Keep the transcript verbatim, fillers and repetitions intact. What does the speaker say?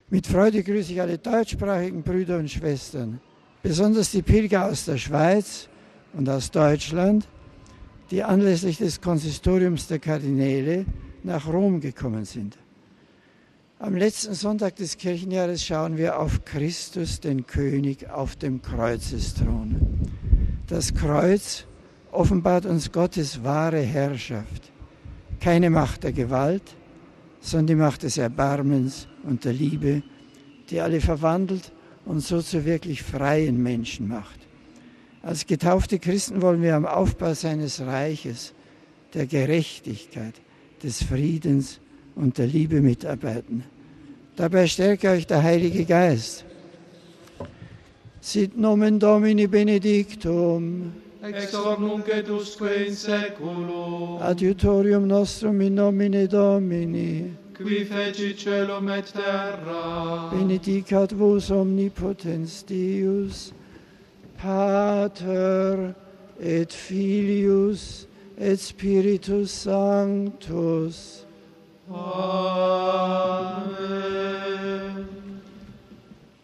Mit Freude grüße ich alle deutschsprachigen Brüder und Schwestern, besonders die Pilger aus der Schweiz und aus Deutschland, die anlässlich des Konsistoriums der Kardinäle nach Rom gekommen sind. Am letzten Sonntag des Kirchenjahres schauen wir auf Christus, den König, auf dem Kreuzesthron. Das Kreuz offenbart uns Gottes wahre Herrschaft. Keine Macht der Gewalt, sondern die Macht des Erbarmens und der Liebe, die alle verwandelt und so zu wirklich freien Menschen macht. Als getaufte Christen wollen wir am Aufbau seines Reiches, der Gerechtigkeit, des Friedens und der Liebe mitarbeiten. Dabei stärke euch der Heilige Geist. Sit nomen Domini benedictum. Ex hoc nunc et usque in saeculum. Adiutorium nostrum in nomine Domini. Qui fecit caelum et terra. Benedicat vos omnipotens Deus, Pater et Filius et Spiritus Sanctus. Amen.